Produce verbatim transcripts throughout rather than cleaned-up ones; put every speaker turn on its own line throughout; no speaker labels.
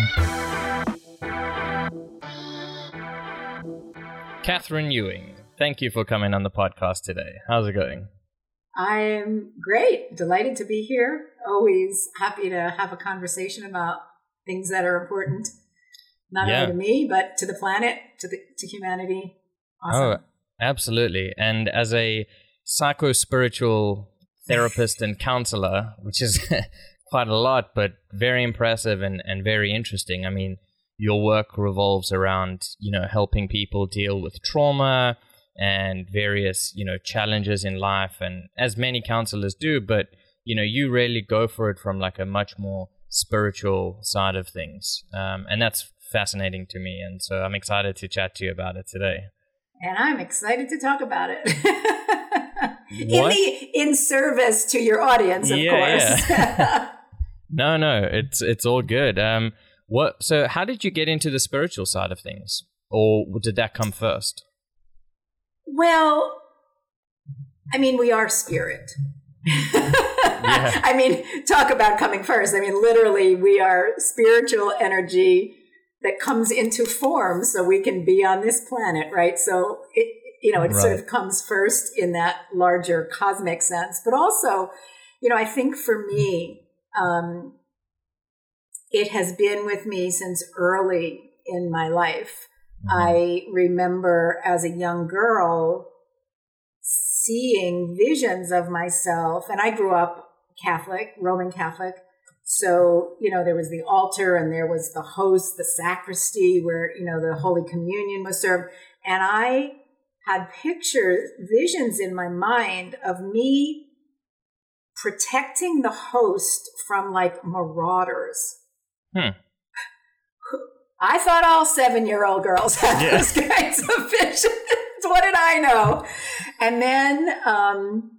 Catherine Ewing, thank you for coming on the podcast today. How's it going?
I'm great. Delighted to be here. Always happy to have a conversation about things that are important, not
yeah.
only to me, but to the planet, to the to humanity. Awesome.
Oh, absolutely. And as a psycho-spiritual therapist and counselor, which is quite a lot, but very impressive and, and very interesting. I mean, your work revolves around, you know, helping people deal with trauma and various, you know, challenges in life, and as many counselors do, but, you know, you really go for it from like a much more spiritual side of things. Um, and that's fascinating to me. And so I'm excited to chat to you about it today.
And I'm excited to talk about it. in the, in service to your audience, of
yeah,
course.
Yeah. no, no, it's, it's all good. Um, What? So how did you get into the spiritual side of things? Or did that come first?
Well, I mean, we are spirit.
yeah.
I mean, talk about coming first. I mean, literally, we are spiritual energy that comes into form so we can be on this planet, right? So, it, you know, it right. sort of comes first in that larger cosmic sense. But also, you know, I think for me, um, it has been with me since early in my life. Mm-hmm. I remember as a young girl seeing visions of myself, and I grew up Catholic, Roman Catholic. So, you know, there was the altar and there was the host, the sacristy where, you know, the Holy Communion was served. And I had pictures, visions in my mind of me protecting the host from like marauders.
Hmm.
I thought all seven-year-old girls had yeah. those kinds of visions. What did I know? And then um,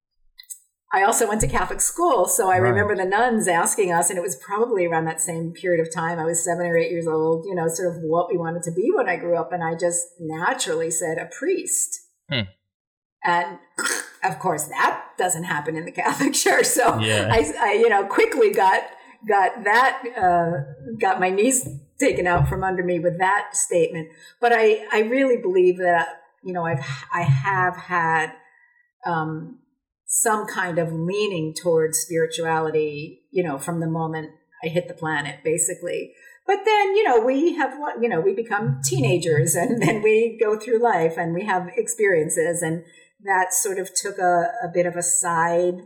I also went to Catholic school, so I right. remember the nuns asking us, and it was probably around that same period of time. I was seven or eight years old, you know, sort of what we wanted to be when I grew up, and I just naturally said a priest.
Hmm.
And of course, that doesn't happen in the Catholic Church. So
yeah.
I, I, you know, quickly got got that, uh, got my knees taken out from under me with that statement. But I, I really believe that, you know, I've, I have had, um, some kind of leaning towards spirituality, you know, from the moment I hit the planet, basically. But then, you know, we have, you know, we become teenagers and then we go through life and we have experiences, and that sort of took a, a bit of a side,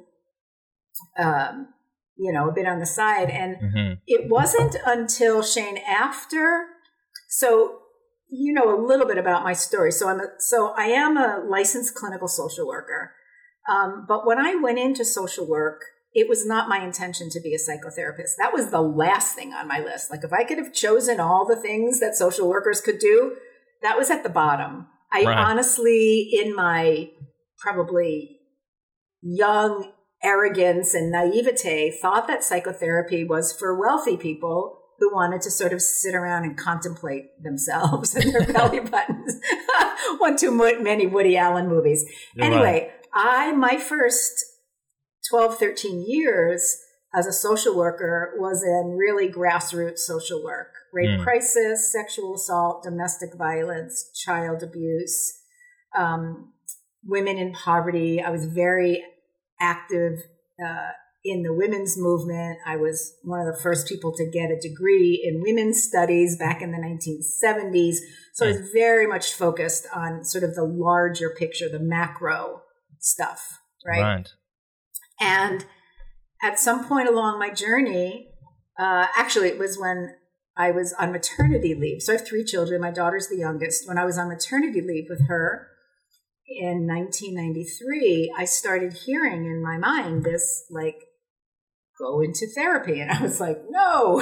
um, you know, a bit on the side. And
mm-hmm.
it wasn't until Shane after, so, you know, a little bit about my story. So I'm a, so I am a licensed clinical social worker. Um, but when I went into social work, it was not my intention to be a psychotherapist. That was the last thing on my list. Like if I could have chosen all the things that social workers could do, that was at the bottom. I
right.
honestly, in my probably young arrogance and naivete, thought that psychotherapy was for wealthy people who wanted to sort of sit around and contemplate themselves and their belly buttons. One too many Woody Allen movies.
You're
anyway,
right.
I, my first twelve, thirteen years as a social worker was in really grassroots social work, rape
mm.
crisis, sexual assault, domestic violence, child abuse, um, women in poverty. I was very active uh, in the women's movement. I was one of the first people to get a degree in women's studies back in the nineteen seventies. So mm. I was very much focused on sort of the larger picture, the macro stuff, right?
Right.
And at some point along my journey, uh, actually it was when I was on maternity leave. So I have three children. My daughter's the youngest. When I was on maternity leave with her in nineteen ninety-three, I started hearing in my mind this, like, go into therapy. And I was like, no.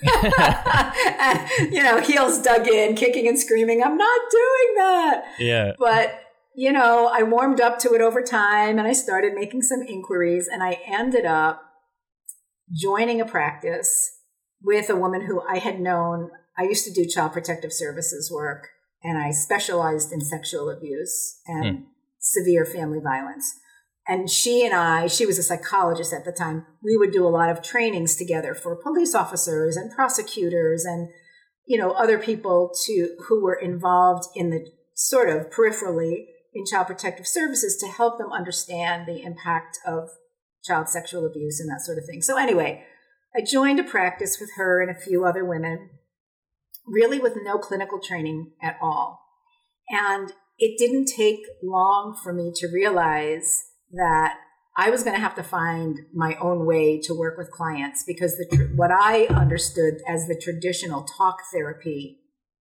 And, you know, heels dug in, kicking and screaming, I'm not doing that.
Yeah.
But you know, I warmed up to it over time and I started making some inquiries, and I ended up joining a practice with a woman who I had known. I used to do child protective services work, and I specialized in sexual abuse and hmm. severe family violence. and she and I, she was a psychologist at the time, we would do a lot of trainings together for police officers and prosecutors and, you know, other people to who were involved in the sort of peripherally in child protective services to help them understand the impact of child sexual abuse and that sort of thing. So anyway, I joined a practice with her and a few other women, really with no clinical training at all. And it didn't take long for me to realize that I was going to have to find my own way to work with clients, because the tr- what I understood as the traditional talk therapy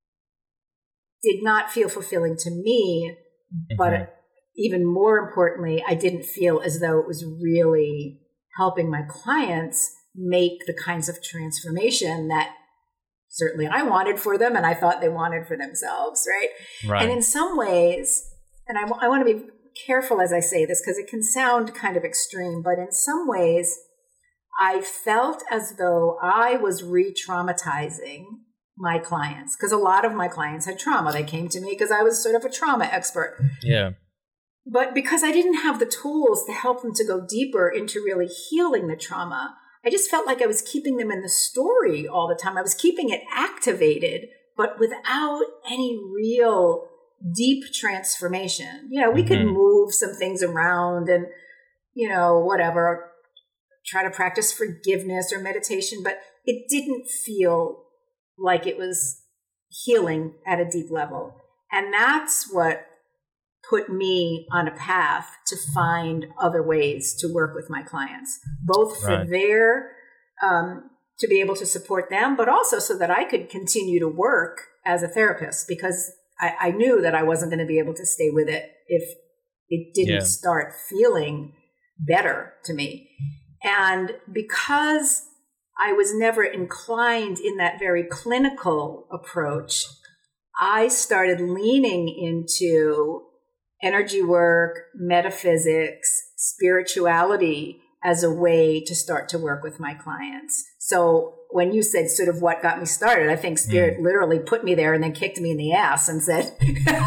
did not feel fulfilling to me, mm-hmm. but even more importantly, I didn't feel as though it was really helping my clients make the kinds of transformation that certainly I wanted for them and I thought they wanted for themselves, right?
Right.
And in some ways, and I, w- I want to be careful as I say this because it can sound kind of extreme, but in some ways, I felt as though I was re-traumatizing my clients, because a lot of my clients had trauma. They came to me because I was sort of a trauma expert.
Yeah.
But because I didn't have the tools to help them to go deeper into really healing the trauma, I just felt like I was keeping them in the story all the time. I was keeping it activated, but without any real deep transformation. You know, we mm-hmm. could move some things around and, you know, whatever, try to practice forgiveness or meditation, but it didn't feel like it was healing at a deep level. And that's what put me on a path to find other ways to work with my clients, both for right. their, um, to be able to support them, but also so that I could continue to work as a therapist, because I, I knew that I wasn't going to be able to stay with it if it didn't yeah. start feeling better to me. And because I was never inclined in that very clinical approach, I started leaning into energy work, metaphysics, spirituality as a way to start to work with my clients. So when you said sort of what got me started, I think Spirit mm. literally put me there and then kicked me in the ass and said,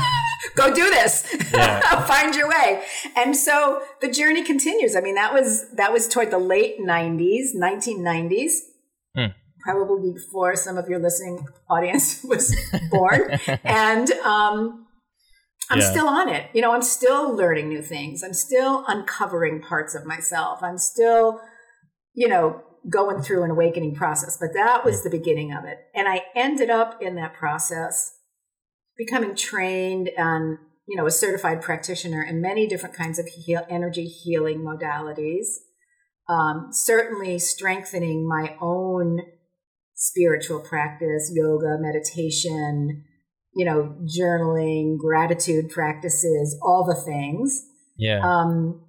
go do this, yeah. find your way. And so the journey continues. I mean, that was, that was toward the late nineties, nineteen nineties, mm. probably before some of your listening audience was born. And, um, I'm yeah. still on it. You know, I'm still learning new things. I'm still uncovering parts of myself. I'm still, you know, going through an awakening process. But that was the beginning of it. And I ended up in that process becoming trained and, you know, a certified practitioner in many different kinds of heal, energy healing modalities, um, certainly strengthening my own spiritual practice, yoga, meditation, you know, journaling, gratitude practices, all the things.
Yeah.
Um,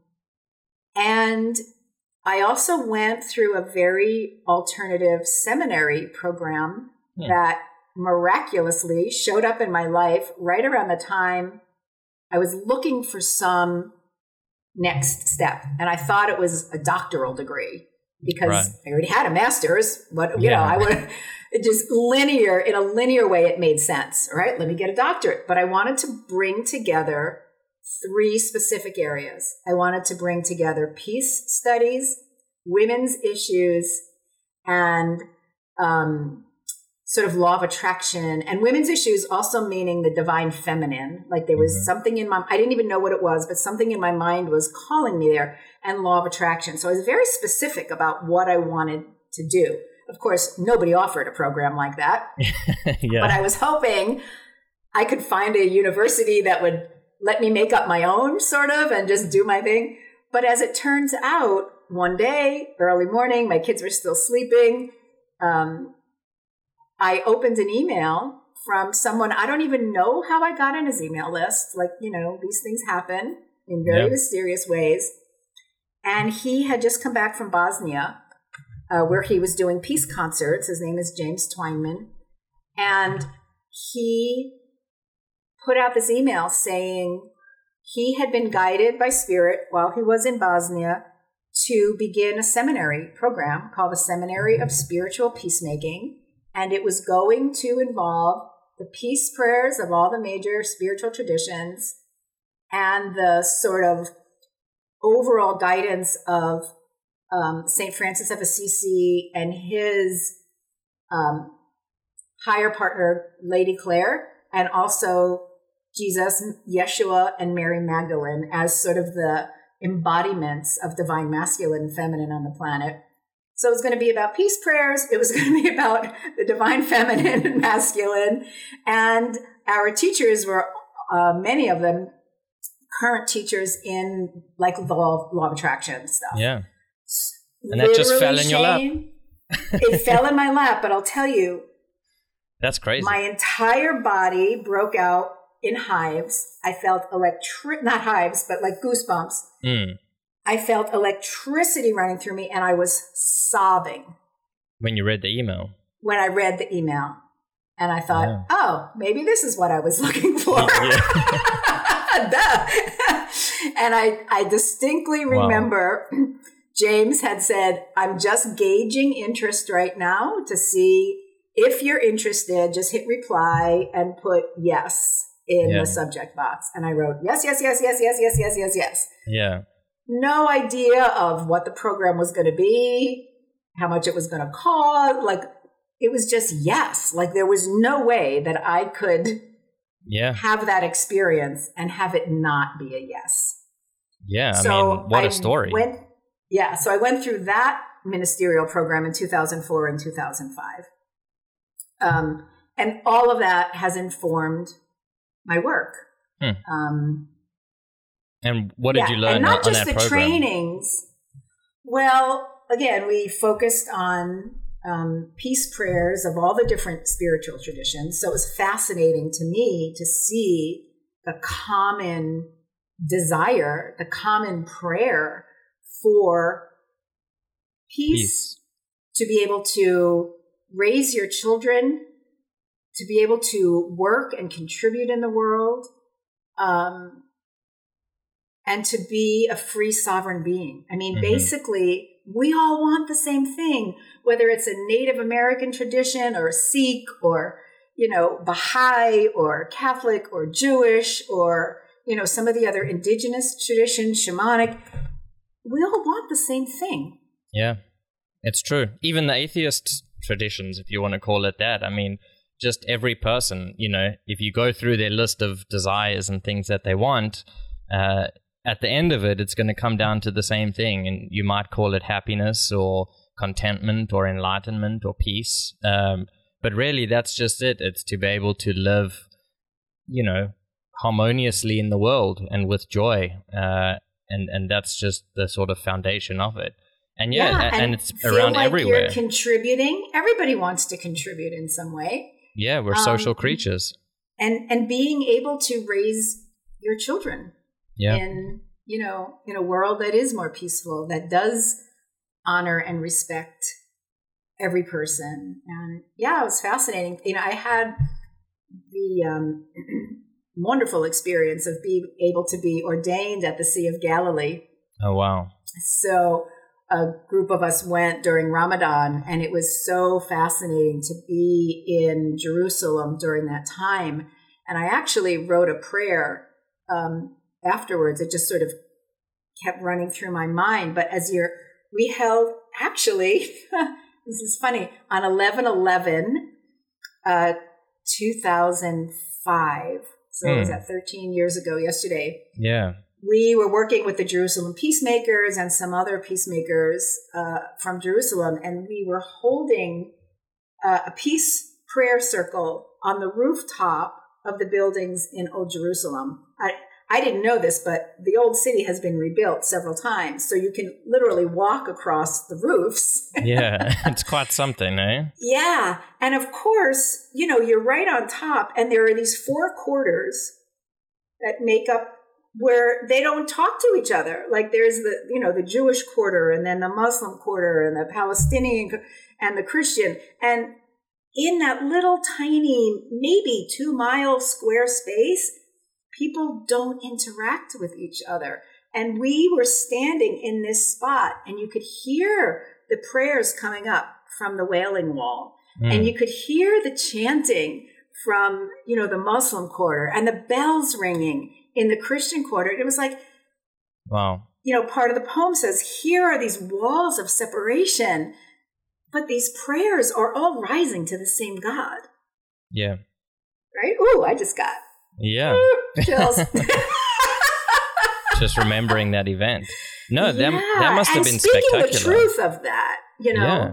and I also went through a very alternative seminary program yeah. that miraculously showed up in my life right around the time I was looking for some next step. And I thought it was a doctoral degree because right. I already had a master's, but, you yeah. know, I would... It just linear, in a linear way, it made sense. All right, let me get a doctorate. But I wanted to bring together three specific areas. I wanted to bring together peace studies, women's issues, and um, sort of law of attraction. And women's issues also meaning the divine feminine. Like there was mm-hmm. something in my, I didn't even know what it was, but something in my mind was calling me there, and law of attraction. So I was very specific about what I wanted to do. Of course, nobody offered a program like that, yeah. but I was hoping I could find a university that would let me make up my own sort of and just do my thing. But as it turns out, one day, early morning, my kids were still sleeping. Um, I opened an email from someone, I don't even know how I got on his email list. Like, you know, these things happen in very yeah. mysterious ways. And he had just come back from Bosnia, Uh, where he was doing peace concerts. His name is James Twineman. And he put out this email saying he had been guided by Spirit while he was in Bosnia to begin a seminary program called the Seminary of Spiritual Peacemaking. And it was going to involve the peace prayers of all the major spiritual traditions and the sort of overall guidance of um, Saint Francis of Assisi and his um, higher partner, Lady Claire, and also Jesus, Yeshua, and Mary Magdalene as sort of the embodiments of divine masculine and feminine on the planet. So it was going to be about peace prayers. It was going to be about the divine feminine and masculine. And our teachers were, uh, many of them, current teachers in like the law, law of attraction stuff.
Yeah. And that just fell in your lap.
It fell in my lap, but I'll tell you.
That's crazy.
My entire body broke out in hives. I felt electric, not hives, but like goosebumps.
Mm.
I felt electricity running through me and I was sobbing.
When you read the email?
When I read the email. And I thought,
yeah.
oh, maybe this is what I was looking for. And I, I distinctly remember wow. James had said, I'm just gauging interest right now to see if you're interested, just hit reply and put yes in yeah. the subject box. And I wrote, yes, yes, yes, yes, yes, yes, yes, yes, yes.
Yeah.
No idea of what the program was going to be, how much it was going to cost. Like, it was just yes. Like, there was no way that I could
yeah.
have that experience and have it not be a yes.
Yeah, I
so
mean, what
I
a story.
Went, yeah, so I went through that ministerial program in two thousand four and two thousand five. Um, and all of that has informed my work.
Hmm.
Um,
and what did
yeah,
you learn
and not
on
just
that
the
program?
trainings. Well, again, we focused on um, peace prayers of all the different spiritual traditions. So it was fascinating to me to see the common desire, the common prayer for peace,
peace.
To be able to raise your children, to be able to work and contribute in the world, um, and to be a free sovereign being. I mean, mm-hmm. basically, we all want the same thing, whether it's a Native American tradition or a Sikh or, you know, Baha'i or Catholic or Jewish or, you know, some of the other indigenous traditions, shamanic. We all want the same thing.
Yeah, it's true. Even the atheist traditions, if you want to call it that. I mean, just every person, you know, if you go through their list of desires and things that they want, uh, at the end of it, it's going to come down to the same thing. And you might call it happiness or contentment or enlightenment or peace. Um, but really, that's just it. It's to be able to live, you know, harmoniously in the world and with joy. Uh, and, and that's just the sort of foundation of it. And yeah, yeah and, and it's around
like
everywhere.
You're contributing. Everybody wants to contribute in some way.
Yeah, we're social um, creatures.
And and being able to raise your children
yeah.
in, you know, in a world that is more peaceful, that does honor and respect every person. And yeah, it was fascinating. You know, I had the um, wonderful experience of being able to be ordained at the Sea of Galilee.
Oh, wow.
So a group of us went during Ramadan, and it was so fascinating to be in Jerusalem during that time. And I actually wrote a prayer um, afterwards. It just sort of kept running through my mind. But as you're, we held, actually, this is funny, on eleven eleven, uh, two thousand five, so mm. it was at thirteen years ago yesterday.
Yeah.
We were working with the Jerusalem peacemakers and some other peacemakers uh, from Jerusalem, and we were holding uh, a peace prayer circle on the rooftop of the buildings in Old Jerusalem. I, I didn't know this, but the old city has been rebuilt several times, so you can literally walk across the roofs.
Yeah, it's quite something, eh?
Yeah, and of course, you know, you're right on top, and there are these four quarters that make up where they don't talk to each other. Like there's the, you know, the Jewish quarter and then the Muslim quarter and the Palestinian and the Christian. And in that little tiny, maybe two mile square space, people don't interact with each other. And we were standing in this spot and you could hear the prayers coming up from the Wailing Wall. Mm. And you could hear the chanting from, you know, the Muslim quarter and the bells ringing in the Christian quarter. It was like,
wow.
you know, part of the poem says, here are these walls of separation, but these prayers are all rising to the same God.
Yeah.
Right? Ooh, I just got
yeah
ooh, chills.
Just remembering that event. No,
yeah.
that, that must have
and
been
speaking
spectacular.
the truth of that, you know.
Yeah.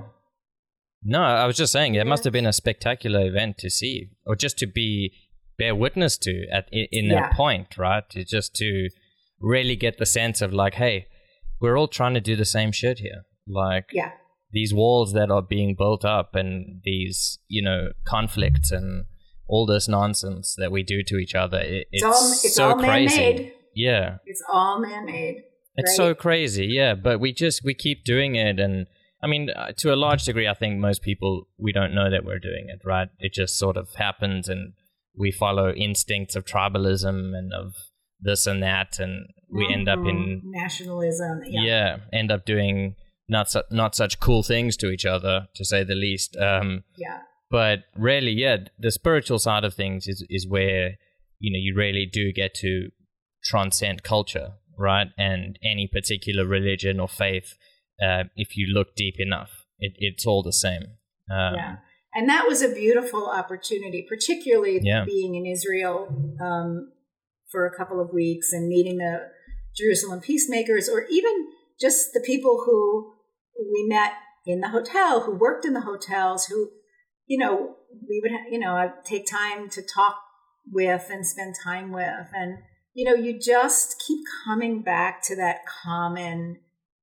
No, I was just saying, it
yeah.
must have been a spectacular event to see, or just to be bear witness to at in, in
yeah.
that point, right? To just to really get the sense of like, hey, we're all trying to do the same shit here. Like,
yeah.
these walls that are being built up and these, you know, conflicts and all this nonsense that we do to each other. It, it's,
it's all, it's
so
all
crazy.
Man-made.
Yeah.
It's all man-made.
It's
right?
so crazy. Yeah. But we just, we keep doing it. And I mean, uh, to a large degree, I think most people, we don't know that we're doing it, right? It just sort of happens and we follow instincts of tribalism and of this and that. And we mm-hmm. end up in
nationalism. Yeah.
yeah end up doing not su- not such cool things to each other, to say the least. Um,
yeah.
But really, yeah, the spiritual side of things is, is where, you know, you really do get to transcend culture, right? And any particular religion or faith, uh, if you look deep enough, it, it's all the same. Um,
yeah. And that was a beautiful opportunity, particularly
yeah.
being in Israel um, for a couple of weeks and meeting the Jerusalem peacemakers, or even just the people who we met in the hotel, who worked in the hotels, who, you know, we would, ha- you know, I'd take time to talk with and spend time with. And, you know, you just keep coming back to that common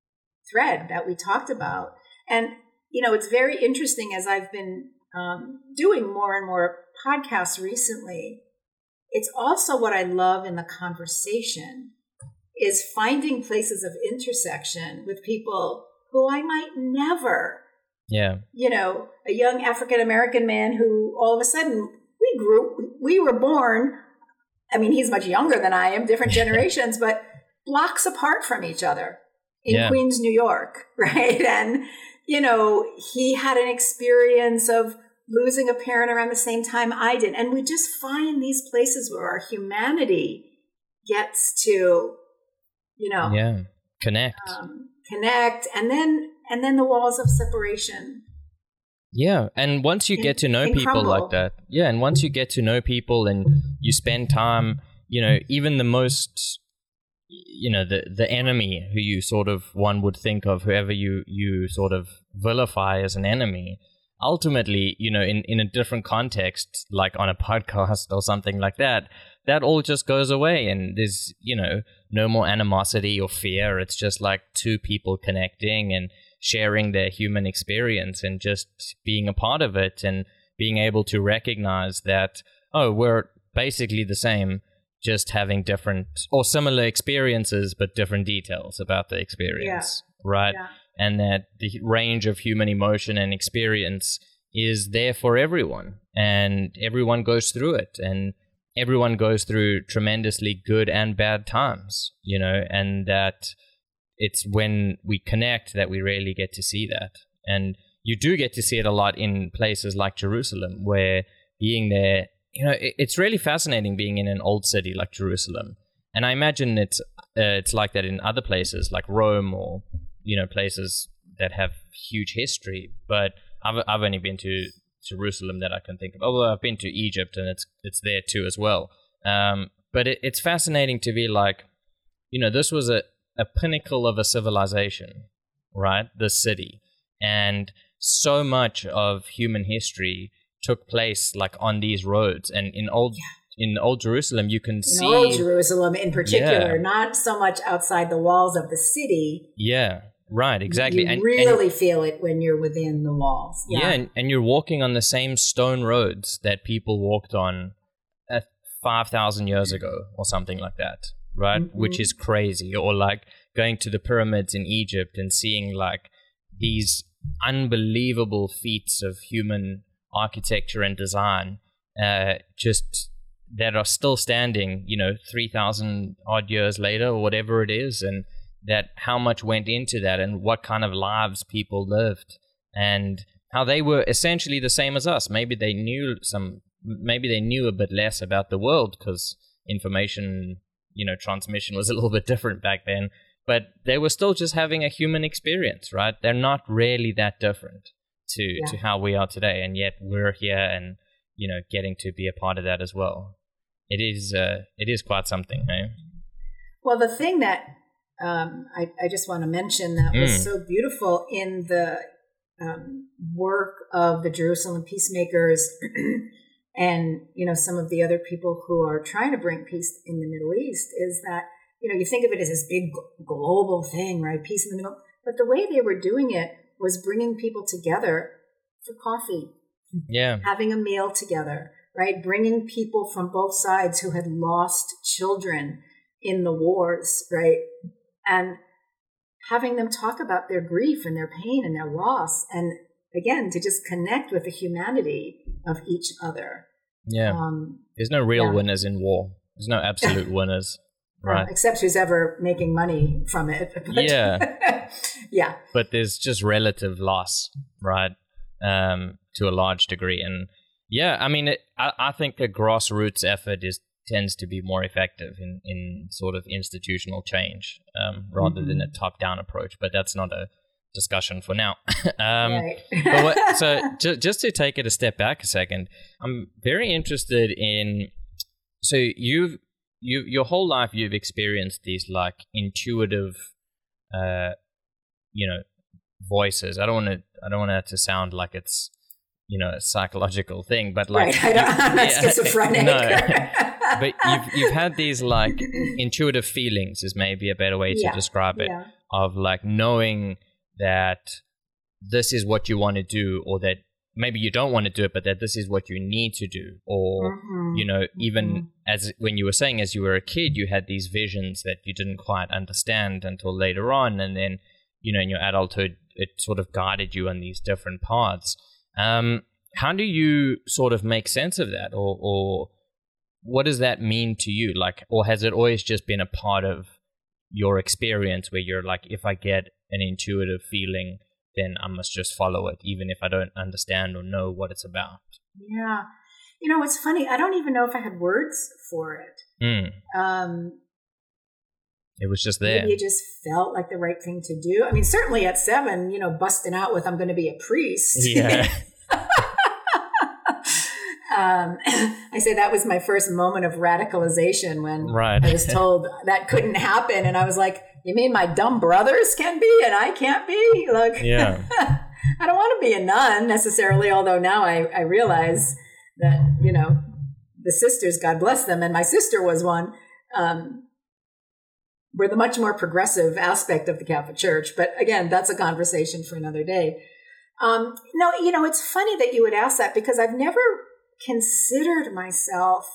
thread that we talked about. And, you know, it's very interesting as I've been um, doing more and more podcasts recently. It's also what I love in the conversation is finding places of intersection with people who I might never,
yeah,
you know, a young African-American man who all of a sudden we grew, we were born, I mean, he's much younger than I am, different generations, but blocks apart from each other in
yeah.
Queens, New York, right? And, you know, he had an experience of losing a parent around the same time I did. And we just find these places where our humanity gets to, you know,
yeah, connect,
um, connect, and then and then the walls of separation.
Yeah, and once you
can,
get to know people
crumble.
like that, yeah, and once you get to know people and you spend time, you know, even the most, you know, the the enemy who you sort of one would think of, whoever you you sort of vilify as an enemy, ultimately, you know, in in a different context, like on a podcast or something like that, that all just goes away, and there's, you know, no more animosity or fear. It's just like two people connecting and sharing their human experience and just being a part of it and being able to recognize that, oh, we're basically the same, just having different or similar experiences, but different details about the experience, yeah. right? Yeah. And that the range of human emotion and experience is there for everyone, and everyone goes through it, and everyone goes through tremendously good and bad times, you know, and that it's when we connect that we really get to see that. And you do get to see it a lot in places like Jerusalem, where being there, you know, it, it's really fascinating being in an old city like Jerusalem. And I imagine it's uh, it's like that in other places like Rome, or, you know, places that have huge history. But I've I've only been to Jerusalem that I can think of. Although I've been to Egypt, and it's it's there too as well. Um, but it, it's fascinating to be like, you know, this was a, a pinnacle of a civilization, right? This city. And so much of human history took place like on these roads. And in old yeah. in old Jerusalem, you can
in
see
old Jerusalem in particular,
yeah.
not so much outside the walls of the city.
Yeah. Right, exactly.
You
and
really
and,
feel it when you're within the walls.
Yeah,
yeah
and, and you're walking on the same stone roads that people walked on uh, five thousand years ago or something like that, right? Mm-hmm. Which is crazy. Or like going to the pyramids in Egypt and seeing like these unbelievable feats of human architecture and design uh, just that are still standing, you know, three thousand odd years later or whatever it is, and that how much went into that and what kind of lives people lived and how they were essentially the same as us. Maybe they knew some, maybe they knew a bit less about the world because information, you know, transmission was a little bit different back then. but they were still just having a human experience, right? They're not really that different to,
Yeah.
to how we are today. And yet we're here and, you know, getting to be a part of that as well. It is, uh, it is quite something, eh?
Well, the thing that um, I, I just want to mention that was
Mm.
so beautiful in the um, work of the Jerusalem peacemakers and, you know, some of the other people who are trying to bring peace in the Middle East is that, you know, you think of it as this big global thing, right? Peace in the middle. But the way they were doing it was bringing people together for coffee,
Yeah.
having a meal together, right? Bringing people from both sides who had lost children in the wars, right? And having them talk about their grief and their pain and their loss. And again, to just connect with the humanity of each other.
Yeah.
Um,
There's no real
yeah.
winners in war. There's no absolute winners. Right.
uh, except who's ever making money from it. But,
Yeah.
yeah.
But there's just relative loss, right? Um, to a large degree. And yeah, I mean, it, I, I think the grassroots effort is tends to be more effective in, in sort of institutional change um, rather mm-hmm. than a top-down approach. But that's not a discussion for now. um,
right.
but what, so ju- just to take it a step back a second, I'm very interested in, so you've, you, your whole life you've experienced these like intuitive, uh, you know, voices. I don't want to, I don't want that to sound like it's, you know, a psychological thing, but like,
right. I don't, I'm not
yeah,
schizophrenic.
No. But you've you've had these like intuitive feelings is maybe a better way to
yeah.
describe it,
yeah.
of like knowing that this is what you want to do, or that maybe you don't want to do it, but that this is what you need to do, or
mm-hmm.
you know, even
mm-hmm.
as when you were saying as you were a kid, you had these visions that you didn't quite understand until later on, and then you know in your adulthood it sort of guided you on these different paths. Um, how do you sort of make sense of that, or or what does that mean to you? Like, or has it always just been a part of your experience where you're like, if I get an intuitive feeling, then I must just follow it, even if I don't understand or know what it's about?
Yeah. You know, it's funny. I don't even know if I had words for it.
Mm.
Um,
it was just there.
Maybe it just felt like the right thing to do. I mean, certainly at seven, you know, busting out with, I'm going to be a priest.
Yeah.
Um, I say that was my first moment of radicalization when
right.
I was told that couldn't happen. And I was like, you mean my dumb brothers can be and I can't be? Like,
yeah.
I don't want to be a nun necessarily, although now I, I realize that, you know, the sisters, God bless them, and my sister was one, um, were the much more progressive aspect of the Catholic Church. But again, that's a conversation for another day. Um, no, you know, it's funny that you would ask that because I've never considered myself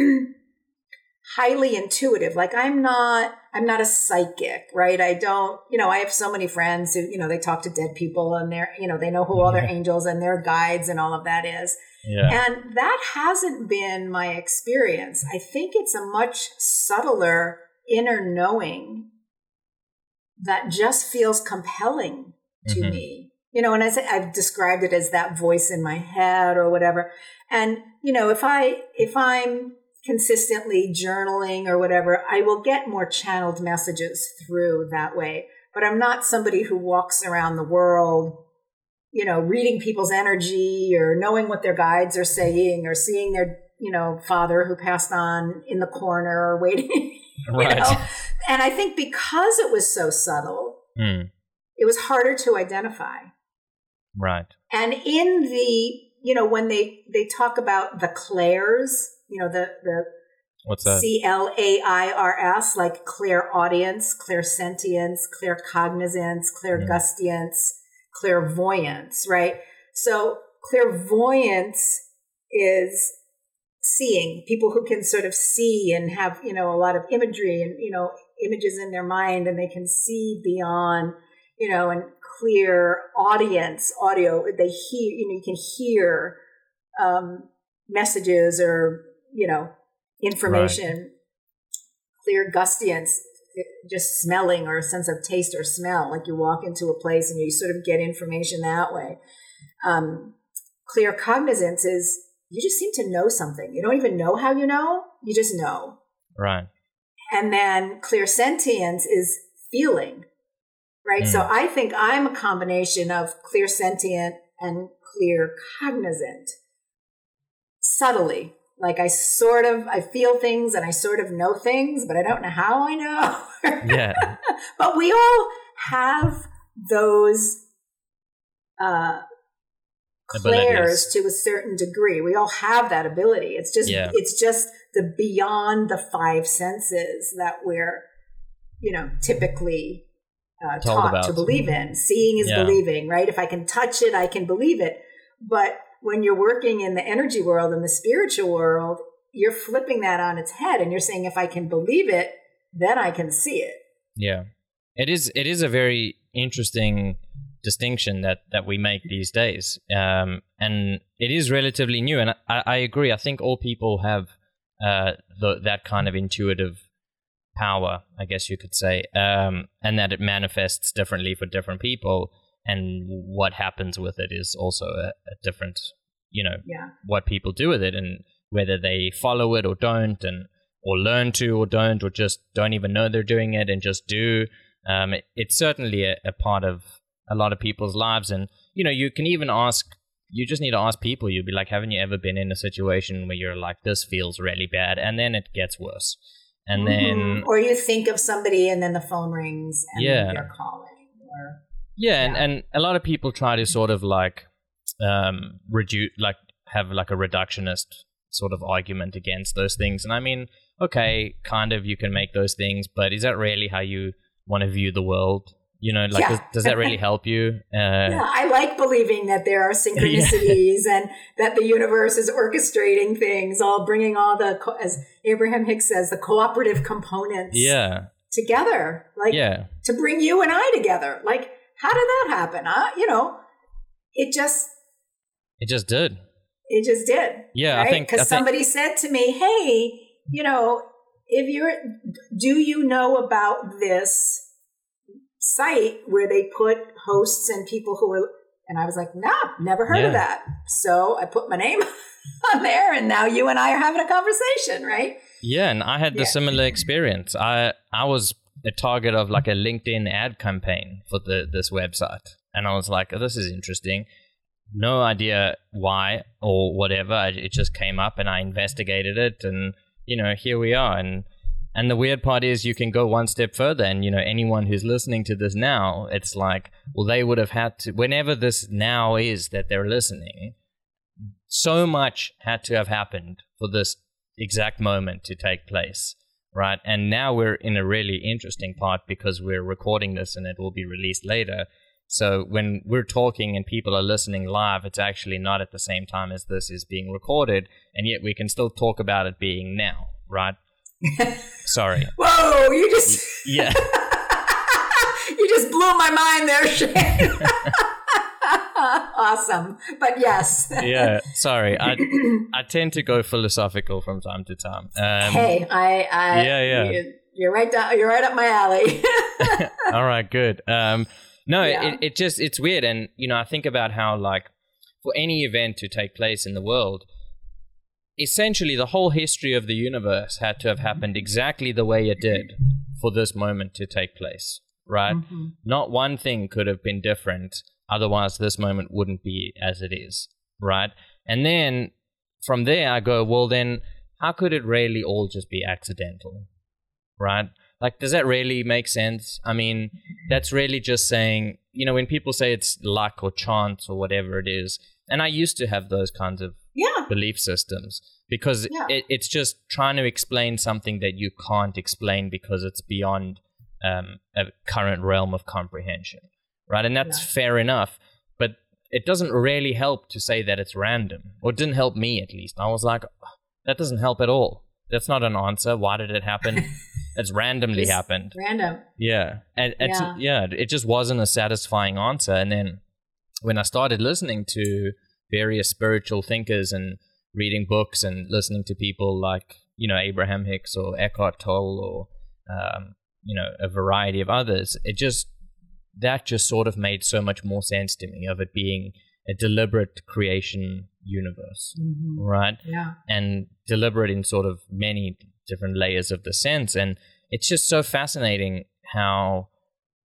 highly intuitive. Like I'm not, I'm not a psychic, right? I don't, you know, I have so many friends who, you know, they talk to dead people and they're, you know, they know who all their angels and their guides and all of that is.
Yeah.
And that hasn't been my experience. I think it's a much subtler inner knowing that just feels compelling to mm-hmm. me. You know, and I say, I've described it as that voice in my head or whatever. And, you know, if I, if I'm consistently journaling or whatever, I will get more channeled messages through that way. But I'm not somebody who walks around the world, you know, reading people's energy or knowing what their guides are saying or seeing their, you know, father who passed on in the corner or waiting, you
right.
know. And I think because it was so subtle,
mm.
it was harder to identify.
Right.
And in the, you know, when they, they talk about the clairs, you know, the, the
what's that?
C L A I R S, like clairaudience, clairsentience, claircognizance, clairgustience, mm. clairvoyance, right? So clairvoyance is seeing, people who can sort of see and have, you know, a lot of imagery and, you know, images in their mind, and they can see beyond, you know, and clear audience, audio, they hear, you know, you can hear um, messages or, you know, information. Right. Clear gustiance, just smelling or a sense of taste or smell, like you walk into a place and you sort of get information that way. Um, clear cognizance is you just seem to know something. You don't even know how you know, you just know.
Right.
And then clear sentience is feeling, right? Mm. So I think I'm a combination of clear sentient and clear cognizant, subtly. Like I sort of, I feel things and I sort of know things, but I don't know how I know.
Yeah.
But we all have those uh, clairs to a certain degree. We all have that ability. It's just, yeah. it's just the beyond the five senses that we're, you know, typically uh, taught about. to believe in. Seeing is yeah. believing, right? If I can touch it, I can believe it. But when you're working in the energy world and the spiritual world, you're flipping that on its head and you're saying, if I can believe it, then I can see it.
Yeah. It is, it is a very interesting distinction that, that we make these days. Um, and it is relatively new. And I, I agree. I think all people have uh, the, that kind of intuitive power, I guess you could say, um, and that it manifests differently for different people. And what happens with it is also a, a different, you know,
yeah.
what people do with it and whether they follow it or don't, and or learn to or don't, or just don't even know they're doing it and just do. Um, it, it's certainly a, a part of a lot of people's lives. And, you know, you can even ask, you just need to ask people. You'd be like, haven't you ever been in a situation where you're like, this feels really bad, and then it gets worse. And mm-hmm. then...
Or you think of somebody and then the phone rings and yeah. they're calling or...
Yeah, yeah. And, and a lot of people try to sort of like um, reduce, like have like a reductionist sort of argument against those things. And I mean, okay, kind of you can make those things, but is that really how you want to view the world? You know, like, yeah. does, does that really help you? Uh,
yeah, I like believing that there are synchronicities yeah. and that the universe is orchestrating things, all bringing all the, as Abraham Hicks says, the cooperative components
yeah.
together, like
yeah.
to bring you and I together. Like, how did that happen? Huh? You know, it just...
It just did.
It just did.
Yeah,
right?
I think...
Because somebody
think...
said to me, hey, you know, if you're... Do you know about this site where they put hosts and people who were... And I was like, nah, never heard yeah. of that. So I put my name on there, and now you and I are having a conversation, right?
Yeah, and I had the yeah. similar experience. I I was... a target of like a LinkedIn ad campaign for the this website. And I was like, oh, this is interesting. No idea why or whatever. It just came up and I investigated it, and, you know, here we are. And and the weird part is you can go one step further, and, you know, anyone who's listening to this now, it's like, well, they would have had to, whenever this now is that they're listening, so much had to have happened for this exact moment to take place. Right. And now we're in a really interesting part because we're recording this and it will be released later. So when we're talking and people are listening live, it's actually not at the same time as this is being recorded. And yet we can still talk about it being now. Right. Sorry.
Whoa, you just.
Yeah.
You just blew my mind there, Shane. Awesome. But yes.
Yeah. Sorry. I I tend to go philosophical from time to time. Um,
hey, I, I
yeah, yeah.
You, you're right down, you're right up my alley.
All right, good. Um, no,
yeah.
it, it just, it's weird. And, you know, I think about how, like, for any event to take place in the world, essentially the whole history of the universe had to have happened exactly the way it did for this moment to take place, right?
Mm-hmm.
Not one thing could have been different. Otherwise, this moment wouldn't be as it is, right? And then from there, I go, well, then how could it really all just be accidental, right? Like, does that really make sense? I mean, that's really just saying, you know, when people say it's luck or chance or whatever it is, and I used to have those kinds of
yeah.
belief systems because
yeah.
it, it's just trying to explain something that you can't explain because it's beyond um, a current realm of comprehension. Right, and that's yeah. fair enough, but it doesn't really help to say that it's random, or it didn't help me at least. I was like, oh, that doesn't help at all. That's not an answer. Why did it happen? It's randomly
it's
happened.
Random.
Yeah, and it's,
yeah.
yeah, it just wasn't a satisfying answer. And then when I started listening to various spiritual thinkers and reading books and listening to people like, you know, Abraham Hicks or Eckhart Tolle or um, you know, a variety of others, it just that just sort of made so much more sense to me of it being a deliberate creation universe,
mm-hmm.
right?
Yeah.
And deliberate in sort of many different layers of the sense. And it's just so fascinating how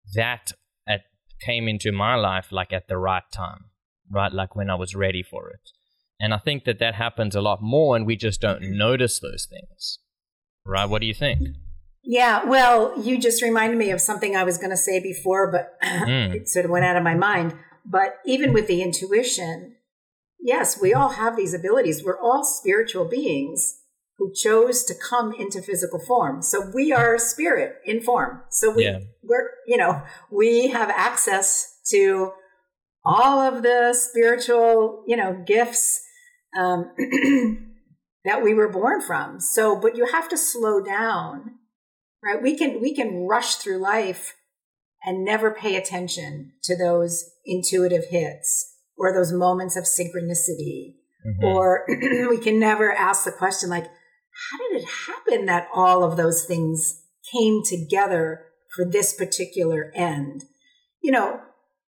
that at, came into my life like at the right time, right? Like when I was ready for it. And I think that that happens a lot more and we just don't notice those things, right? What do you think?
Yeah, well, you just reminded me of something I was going to say before, but mm. it sort of went out of my mind. But even with the intuition, yes, we all have these abilities. We're all spiritual beings who chose to come into physical form. So we are spirit in form. So we, yeah. we're, you know, we have access to all of the spiritual, you know, gifts um, that we were born from. So, but you have to slow down, right? We can, we can rush through life and never pay attention to those intuitive hits or those moments of synchronicity. Mm-hmm. Or we can never ask the question like, how did it happen that all of those things came together for this particular end? You know,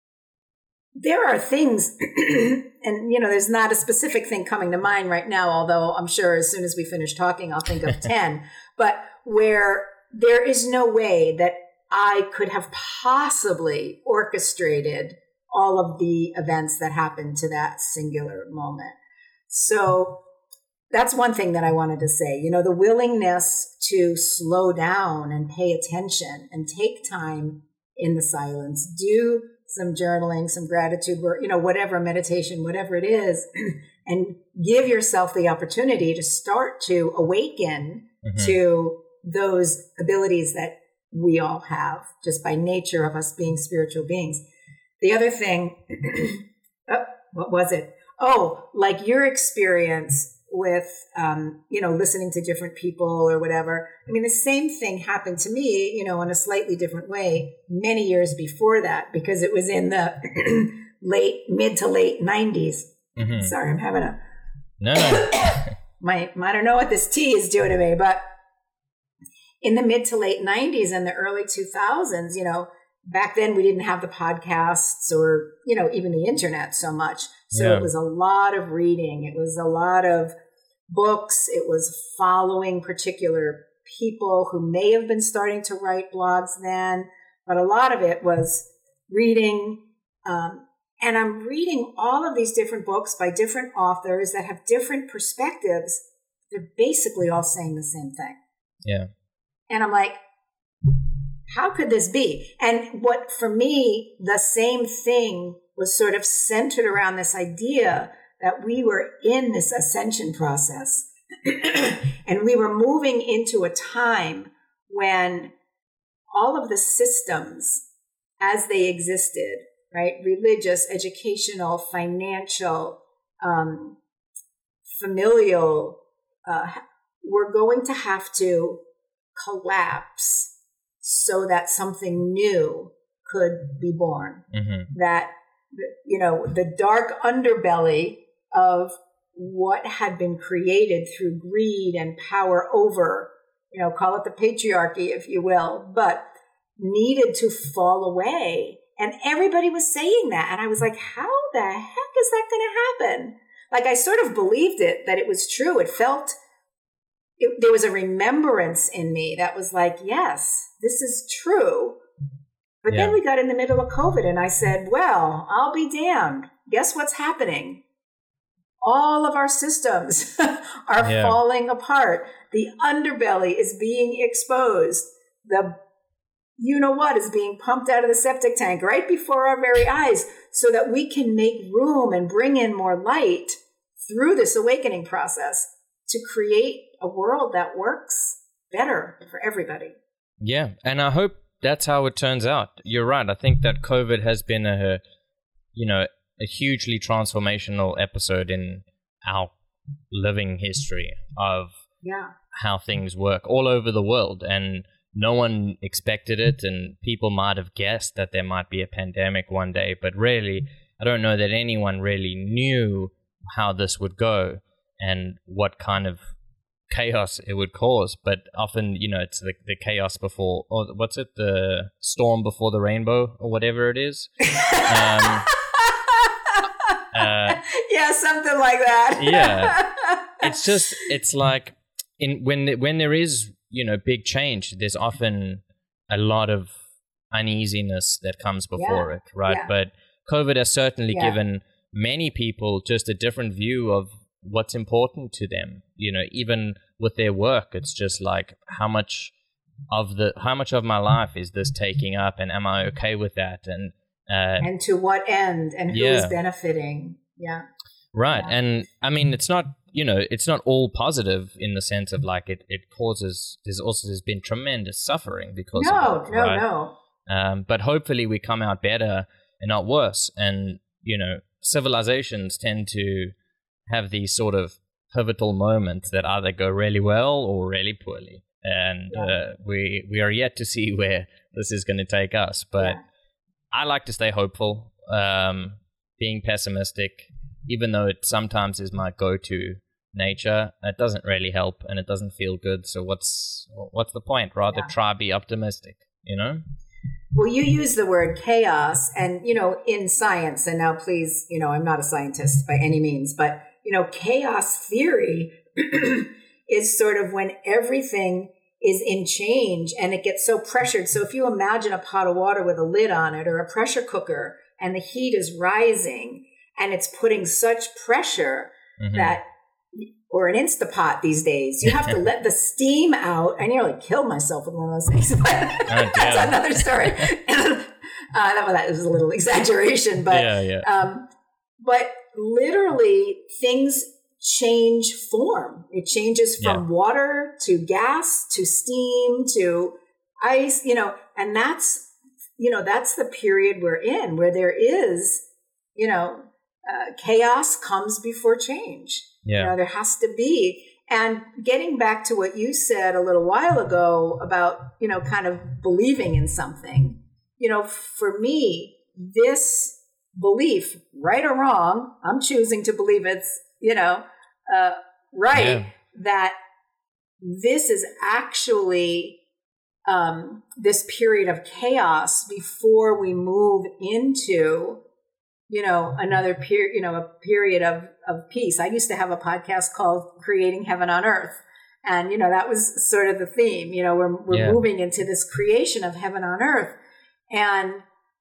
there are things, and, you know, there's not a specific thing coming to mind right now, although I'm sure as soon as we finish talking, I'll think of ten, but where there is no way that I could have possibly orchestrated all of the events that happened to that singular moment. So that's one thing that I wanted to say, you know, the willingness to slow down and pay attention and take time in the silence, do some journaling, some gratitude work, you know, whatever, meditation, whatever it is, and give yourself the opportunity to start to awaken mm-hmm. to those abilities that we all have just by nature of us being spiritual beings. The other thing, oh, what was it? Oh, like your experience with, um, you know, listening to different people or whatever. I mean, the same thing happened to me, you know, in a slightly different way many years before that, because it was in the late, mid to late nineties. Mm-hmm. Sorry, I'm having a,
no,
my, I don't know what this tea is doing to me, but in the mid to late nineties and the early two thousands, you know, back then we didn't have the podcasts or, you know, even the internet so much. So yeah. It was a lot of reading. It was a lot of books. It was following particular people who may have been starting to write blogs then, but a lot of it was reading. Um, and I'm reading all of these different books by different authors that have different perspectives. They're basically all saying the same thing.
Yeah.
And I'm like, how could this be? And what, for me, the same thing was sort of centered around this idea that we were in this ascension process. And we were moving into a time when all of the systems as they existed, right? Religious, educational, financial, um, familial, uh, were going to have to collapse so that something new could be born. Mm-hmm. That, you know, the dark underbelly of what had been created through greed and power over, you know, call it the patriarchy, if you will, but needed to fall away. And everybody was saying that. And I was like, how the heck is that going to happen? Like, I sort of believed it, that it was true. It felt, it, there was a remembrance in me that was like, yes, this is true. But yeah. Then we got in the middle of COVID and I said, well, I'll be damned. Guess what's happening? All of our systems are yeah. falling apart. The underbelly is being exposed. The you know what is being pumped out of the septic tank right before our very eyes so that we can make room and bring in more light through this awakening process to create a world that works better for everybody.
Yeah, and I hope that's how it turns out. You're right. I think that COVID has been a, you know, a hugely transformational episode in our living history of
yeah.
how things work all over the world. And no one expected it, and people might have guessed that there might be a pandemic one day, but really, I don't know that anyone really knew how this would go and what kind of chaos it would cause. But often, you know, it's the, the chaos before, or what's it, the storm before the rainbow, or whatever it is. Um,
uh, yeah, something like that.
Yeah, it's just, it's like in when when there is, you know, big change, there's often a lot of uneasiness that comes before
yeah.
it, right?
Yeah.
But COVID has certainly
yeah.
given many people just a different view of what's important to them. You know, even with their work, it's just like how much of the how much of my life is this taking up, and am I okay with that? And uh,
and to what end, and who
yeah.
is benefiting? Yeah,
right.
Yeah.
And I mean, it's not you know, it's not all positive in the sense of like it it causes. There's also there's been tremendous suffering because
no,
of it,
no,
right?
no.
Um, but hopefully we come out better and not worse. And you know, civilizations tend to have these sort of pivotal moments that either go really well or really poorly. And
yeah.
uh, we we are yet to see where this is going to take us. But
yeah.
I like to stay hopeful. Um, being pessimistic, even though it sometimes is my go-to nature, it doesn't really help and it doesn't feel good. So what's what's the point? Rather
yeah.
try be optimistic, you know?
Well, you use the word chaos, and, you know, in science, and now please, you know, I'm not a scientist by any means, but, you know, chaos theory is sort of when everything is in change and it gets so pressured. So if you imagine a pot of water with a lid on it, or a pressure cooker, and the heat is rising and it's putting such pressure mm-hmm. that, or an Instapot these days, you have to let the steam out. I nearly killed myself with one of those things, but oh, that's another story. uh, that, that was a little exaggeration, but
yeah, yeah.
Um, but literally things change form. It changes from yeah. water to gas to steam to ice, you know, and that's, you know, that's the period we're in, where there is, you know, uh, chaos comes before change.
Yeah.
You know, there has to be. And getting back to what you said a little while ago about, you know, kind of believing in something, you know, for me, this belief, right or wrong, I'm choosing to believe it's, you know, uh, right, yeah. that this is actually um, this period of chaos before we move into, you know, another period, you know, a period of, of peace. I used to have a podcast called Creating Heaven on Earth. And, you know, that was sort of the theme, you know, we're, we're yeah. moving into this creation of heaven on earth. And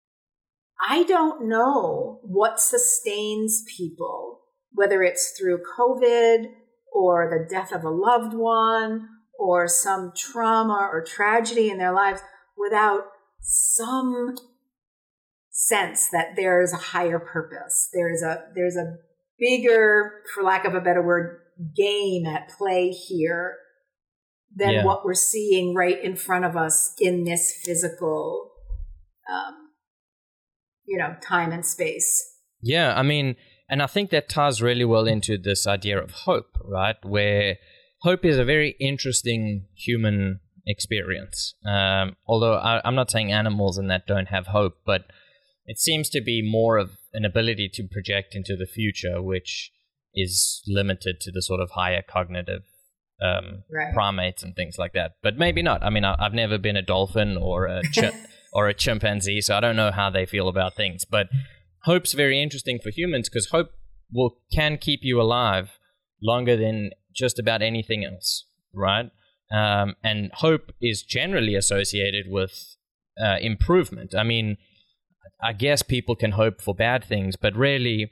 I don't know what sustains people, whether it's through COVID or the death of a loved one or some trauma or tragedy in their lives, without some sense that there's a higher purpose. There's a, there's a bigger, for lack of a better word, game at play here than yeah. what we're seeing right in front of us in this physical, um, you know, time and space.
Yeah, I mean, and I think that ties really well into this idea of hope, right? Where hope is a very interesting human experience. Um, although I, I'm not saying animals and that don't have hope, but it seems to be more of an ability to project into the future, which is limited to the sort of higher cognitive um,
right.
primates and things like that. But maybe not. I mean, I, I've never been a dolphin or a chi- or a chimpanzee, so I don't know how they feel about things. But hope's very interesting for humans because hope will can keep you alive longer than just about anything else, right? Um, and hope is generally associated with uh, improvement. I mean, I guess people can hope for bad things, but really,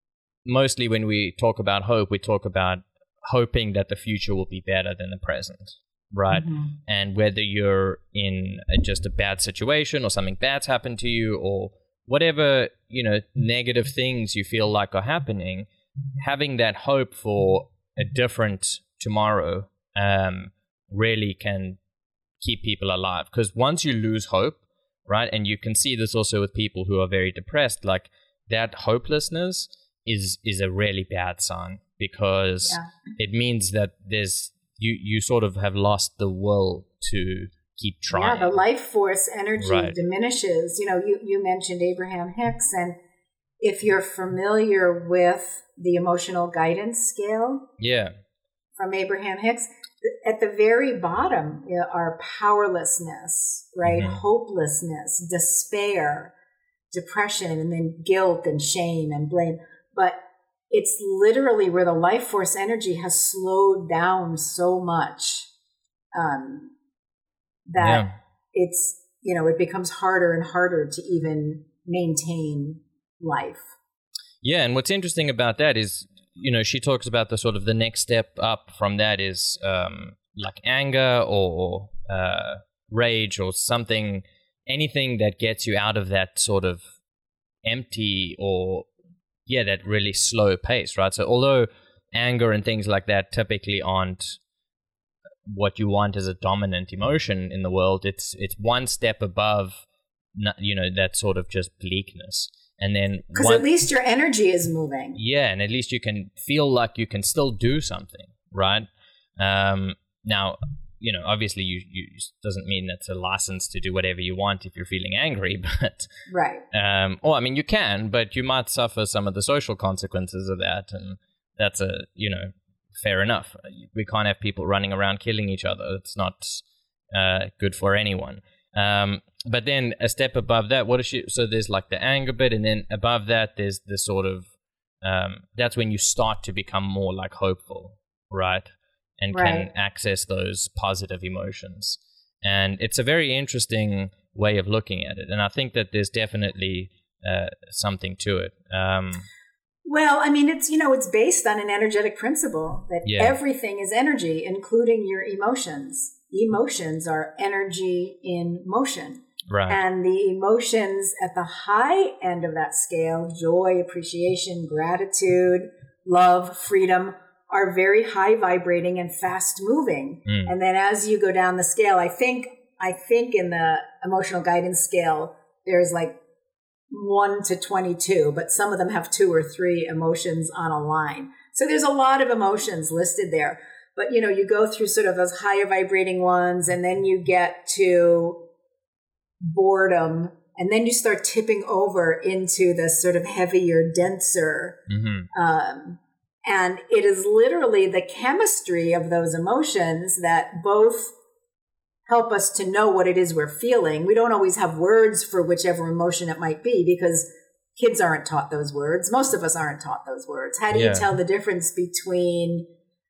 mostly when we talk about hope, we talk about hoping that the future will be better than the present, right?
Mm-hmm.
And whether you're in a, just a bad situation or something bad's happened to you or whatever, you know, negative things you feel like are happening, having that hope for a different tomorrow um, really can keep people alive. Because once you lose hope, right, and you can see this also with people who are very depressed, like that hopelessness is is a really bad sign because
yeah.
it means that there's you you sort of have lost the will to keep trying.
Yeah, the life force energy
right.
diminishes. You know, you, you mentioned Abraham Hicks, and if you're familiar with the emotional guidance scale
yeah.
from Abraham Hicks, at the very bottom you know, are powerlessness, right? Mm-hmm. Hopelessness, despair, depression, and then guilt and shame and blame. But it's literally where the life force energy has slowed down so much um, that yeah. it's, you know, it becomes harder and harder to even maintain life.
Yeah, and what's interesting about that is, you know, she talks about the sort of the next step up from that is um, like anger or uh, rage or something, anything that gets you out of that sort of empty or, yeah, that really slow pace, right? So although anger and things like that typically aren't what you want as a dominant emotion in the world, it's it's one step above, you know, that sort of just bleakness. And then
because at least your energy is moving.
Yeah, and at least you can feel like you can still do something, right? Um, now, you know, obviously, you, you doesn't mean that's a license to do whatever you want if you're feeling angry, but
right.
Um, or I mean, you can, but you might suffer some of the social consequences of that, and that's a you know fair enough. We can't have people running around killing each other. It's not uh, good for anyone. Um, but then a step above that, what is she? So there's like the anger bit, and then above that, there's the sort of um, that's when you start to become more like hopeful, right? And
right.
can access those positive emotions. And it's a very interesting way of looking at it. And I think that there's definitely uh, something to it. Um,
well, I mean, it's, you know, it's based on an energetic principle that
yeah.
everything is energy, including your emotions. Emotions are energy in motion.
Right.
And the emotions at the high end of that scale, joy, appreciation, gratitude, love, freedom, are very high vibrating and fast moving.
Mm.
And then as you go down the scale, I think, I think in the emotional guidance scale, there's like one to twenty-two, but some of them have two or three emotions on a line. So there's a lot of emotions listed there. But, you know, you go through sort of those higher vibrating ones, and then you get to boredom, and then you start tipping over into the sort of heavier, denser,
mm-hmm.
um, and it is literally the chemistry of those emotions that both help us to know what it is we're feeling. We don't always have words for whichever emotion it might be because kids aren't taught those words. Most of us aren't taught those words. How do
yeah.
you tell the difference between,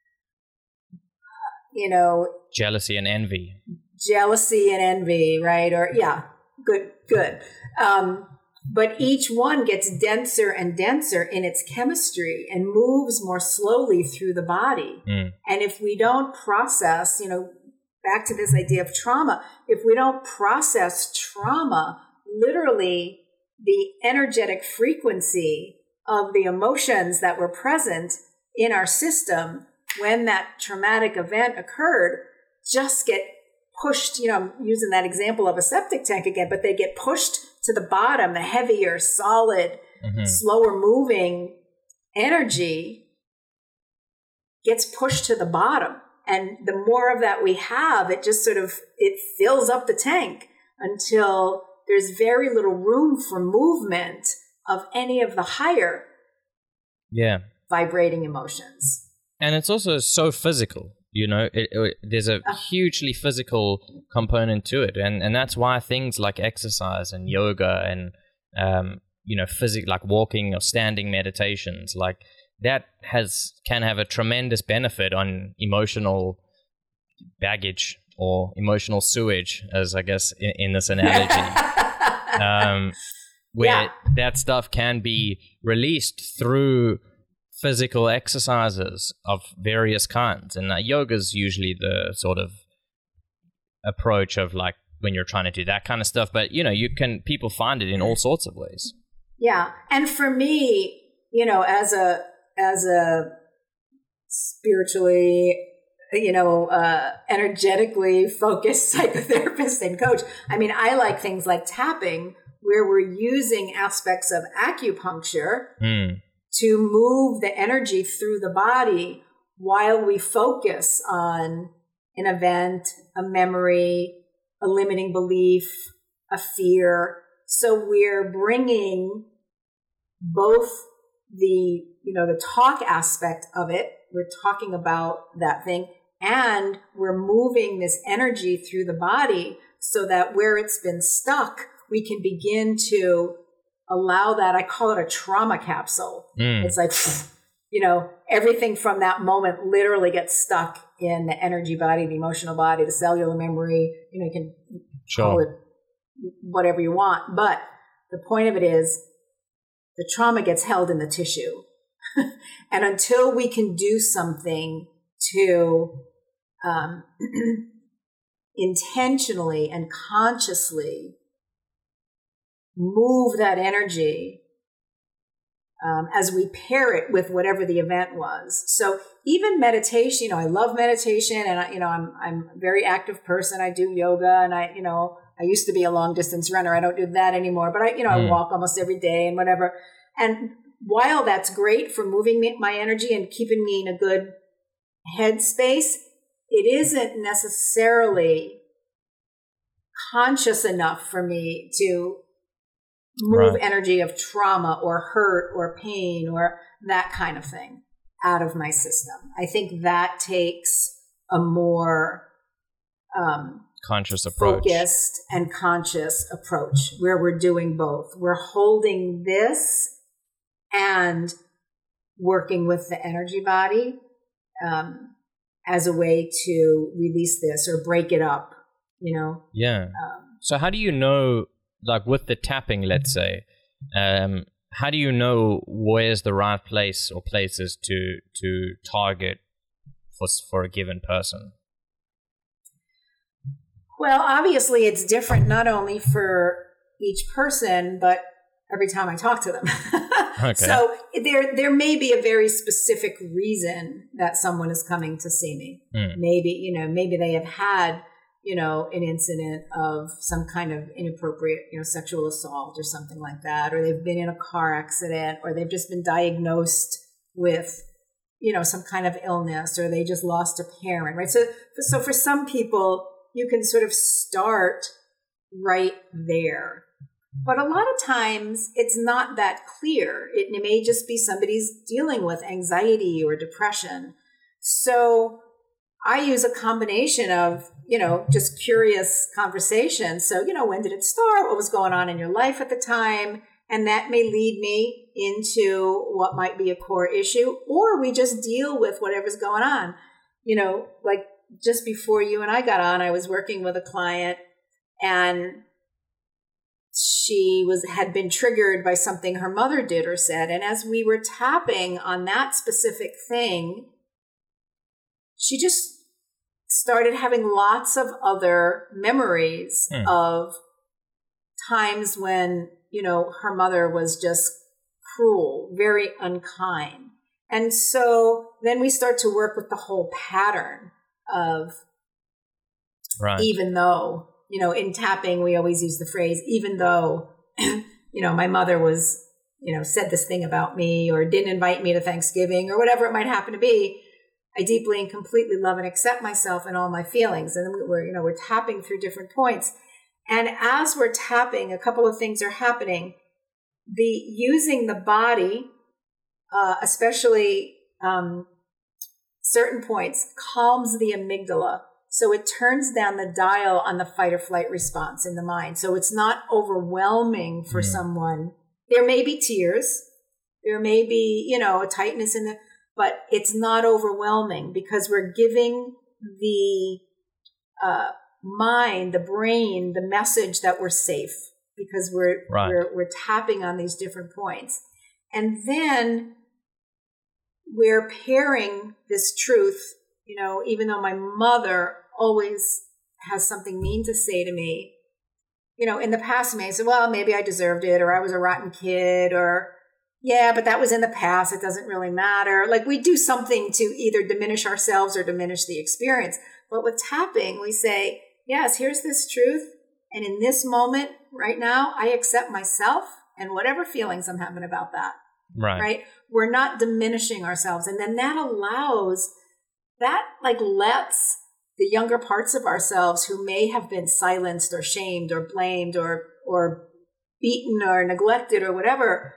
you know,
jealousy and envy?
Jealousy and envy, right? Or, yeah, good, good. Um, But each one gets denser and denser in its chemistry and moves more slowly through the body.
Mm.
And if we don't process, you know, back to this idea of trauma, if we don't process trauma, literally the energetic frequency of the emotions that were present in our system when that traumatic event occurred just get pushed, you know, I'm using that example of a septic tank again, but they get pushed to the bottom, the heavier, solid,
mm-hmm.
slower moving energy gets pushed to the bottom. And the more of that we have, it just sort of, it fills up the tank until there's very little room for movement of any of the higher
yeah.
vibrating emotions.
And it's also so physical. You know, it, it, there's a hugely physical component to it, and and that's why things like exercise and yoga and um, you know, physic like walking or standing meditations, like that has can have a tremendous benefit on emotional baggage or emotional sewage, as I guess in, in this analogy, um, where
yeah.
that stuff can be released through physical exercises of various kinds. And uh, yoga is usually the sort of approach of like when you're trying to do that kind of stuff. But, you know, you can, people find it in all sorts of ways.
Yeah. And for me, you know, as a, as a spiritually, you know, uh, energetically focused psychotherapist and coach, I mean, I like things like tapping where we're using aspects of acupuncture
Mm.
to move the energy through the body while we focus on an event, a memory, a limiting belief, a fear. So we're bringing both the, you know, the talk aspect of it. We're talking about that thing, and we're moving this energy through the body so that where it's been stuck, we can begin to allow that. I call it a trauma capsule.
Mm.
It's like, you know, everything from that moment literally gets stuck in the energy body, the emotional body, the cellular memory. You know, you can
sure.
call it whatever you want. But the point of it is the trauma gets held in the tissue. And until we can do something to um, intentionally and consciously move that energy um, as we pair it with whatever the event was. So even meditation, you know, I love meditation, and I, you know, I'm I'm a very active person. I do yoga, and I, you know, I used to be a long distance runner. I don't do that anymore, but I, you know, mm. I walk almost every day and whatever. And while that's great for moving me, my energy and keeping me in a good headspace, it isn't necessarily conscious enough for me to move right. energy of trauma or hurt or pain or that kind of thing out of my system. I think that takes a more um,
conscious approach,
focused and conscious approach where we're doing both. We're holding this and working with the energy body um, as a way to release this or break it up, you know?
Yeah. Um, so how do you know, like with the tapping, let's say, um, how do you know where's the right place or places to to target for for a given person?
Well, obviously it's different not only for each person, but every time I talk to them. Okay. So there there may be a very specific reason that someone is coming to see me. Mm. Maybe, you know, maybe they have had, you know, an incident of some kind of inappropriate, you know, sexual assault or something like that, or they've been in a car accident, or they've just been diagnosed with, you know, some kind of illness, or they just lost a parent, right? So, so for some people, you can sort of start right there. But a lot of times it's not that clear. It may just be somebody's dealing with anxiety or depression. So I use a combination of, you know, just curious conversation. So, you know, when did it start? What was going on in your life at the time? And that may lead me into what might be a core issue, or we just deal with whatever's going on. You know, like just before you and I got on, I was working with a client, and she was had been triggered by something her mother did or said. And as we were tapping on that specific thing, she just started having lots of other memories mm. of times when, you know, her mother was just cruel, very unkind. And so then we start to work with the whole pattern of right. even though, you know, in tapping, we always use the phrase, even though, you know, my mother was, you know, said this thing about me or didn't invite me to Thanksgiving or whatever it might happen to be, I deeply and completely love and accept myself and all my feelings. And we're, you know, we're tapping through different points. And as we're tapping, a couple of things are happening. The using the body, uh, especially um, certain points, calms the amygdala. So it turns down the dial on the fight or flight response in the mind. So it's not overwhelming for mm. someone. There may be tears. There may be, you know, a tightness in the, but it's not overwhelming because we're giving the uh, mind, the brain, the message that we're safe because we're, right. we're, we're tapping on these different points. And then we're pairing this truth. You know, even though my mother always has something mean to say to me, you know, in the past, may say, well, maybe I deserved it, or I was a rotten kid, or yeah, but that was in the past. It doesn't really matter. Like we do something to either diminish ourselves or diminish the experience. But with tapping, we say, yes, here's this truth. And in this moment right now, I accept myself and whatever feelings I'm having about that.
Right.
Right. We're not diminishing ourselves. And then that allows that like lets the younger parts of ourselves who may have been silenced or shamed or blamed or or beaten or neglected or whatever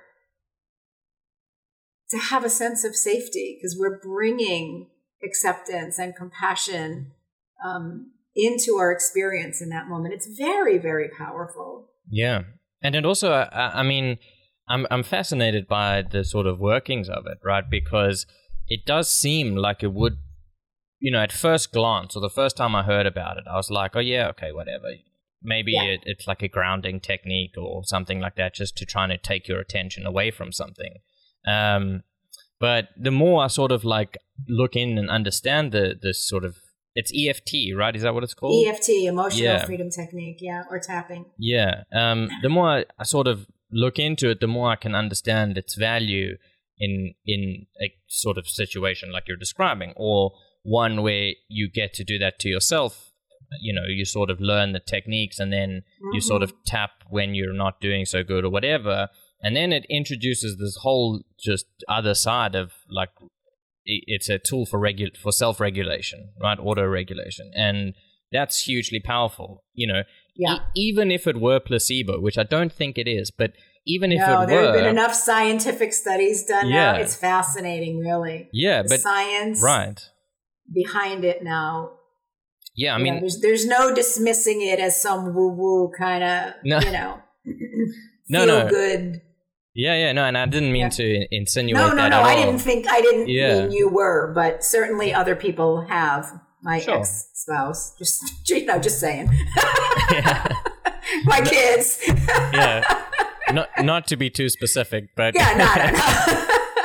to have a sense of safety because we're bringing acceptance and compassion um, into our experience in that moment. It's very, very powerful.
Yeah. And it also, I, I mean, I'm I'm fascinated by the sort of workings of it, right? Because it does seem like it would, you know, at first glance, or the first time I heard about it, I was like, oh yeah, okay, whatever. maybe yeah. it, it's like a grounding technique or something like that, just to try to take your attention away from something. Um, but the more I sort of like look in and understand the this sort of, it's E F T, right? Is that what it's called?
E F T, emotional
yeah.
freedom technique, yeah, or tapping.
Yeah. Um, the more I, I sort of look into it, the more I can understand its value in in a sort of situation like you're describing, or one where you get to do that to yourself. You know, you sort of learn the techniques, and then mm-hmm. you sort of tap when you're not doing so good or whatever. And then it introduces this whole just other side of like, it's a tool for regu- for self-regulation, right? Auto-regulation. And that's hugely powerful, you know,
yeah.
e- even if it were placebo, which I don't think it is, but even if
no,
it
there
were...
have been enough scientific studies done
yeah.
now. It's fascinating, really.
Yeah,
the
but...
science
right.
behind it now.
Yeah, I
you
mean...
know, there's, there's no dismissing it as some woo-woo kind of,
no.
you know,
no,
feel
no.
good.
Yeah, yeah, no, and I didn't mean yeah. to insinuate
no, no,
that
no,
at
I
all.
didn't think, I didn't
yeah.
mean you were, but certainly other people have. My
sure.
ex-spouse, just, you know, just saying. My kids.
yeah. Not, not to be too specific, but...
yeah, no, no, no.